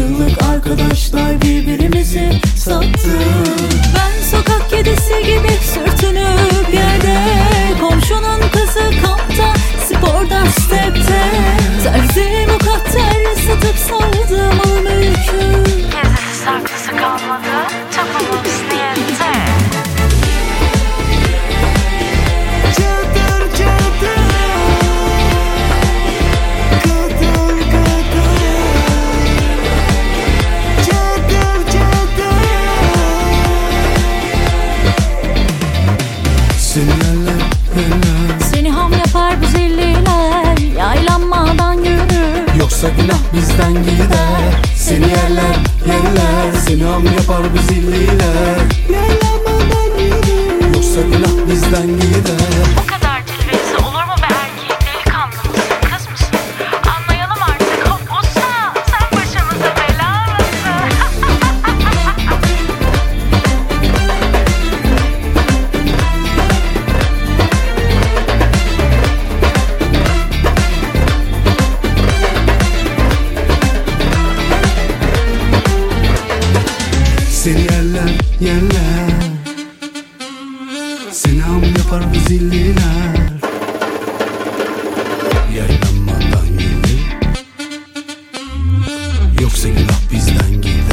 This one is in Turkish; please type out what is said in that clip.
yıllık arkadaşlar birbirimizi sattık. Ben sokak kedisi gibi sürtünüp yerde, komşunun kızı kampta, sporda stepte, terzi mukadder satıp saldım malı mülkü. Gezisi saklısı kalmadı, çapımız niyette. Seni ham yapar bu zilliler, yaylanmadan yürü. Yoksa günah bizden gider. Seni yerler, yerler. Seni ham yapar bu zilliler, yaylanmadan yürü. Yoksa günah bizden gider. O kadar cilvesi olur mu be erkeğin? Delikanlı mısın, kız mısın? Anlayalım artık, hop olsa sen başımıza bela mısın? Seni yerler, yerler. Seni ham yapar bu zilliler, yaylanmadan yürü. Yoksa günah bizden gider.